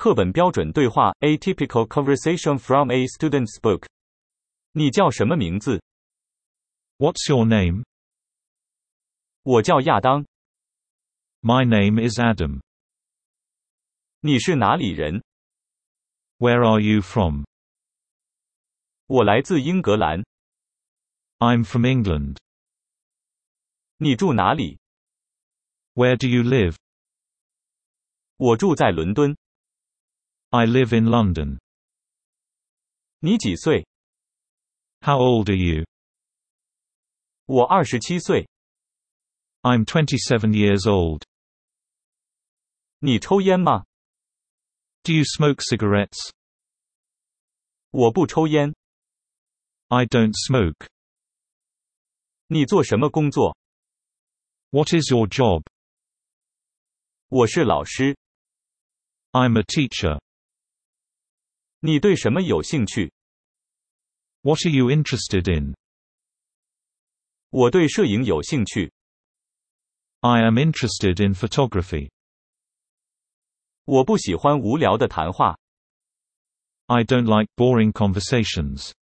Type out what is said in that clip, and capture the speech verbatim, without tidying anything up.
课本标准对话 A typical conversation from a student's book. 你叫什么名字？ What's your name? 我叫亚当。 My name is Adam. 你是哪里人？ Where are you from? 我来自英格兰。 I'm from England. 你住哪里？ Where do you live? 我住在伦敦。 I live in London. 你几岁？ How old are you? 我二十七岁。 I'm twenty-seven years old. 你抽烟吗？ Do you smoke cigarettes? 我不抽烟。 I don't smoke. 你做什么工作？ What is your job? 我是老师。 I'm a teacher. 你对什么有兴趣？ What are you interested in? 我对摄影有兴趣。 I am interested in photography. 我不喜欢无聊的谈话。 I don't like boring conversations.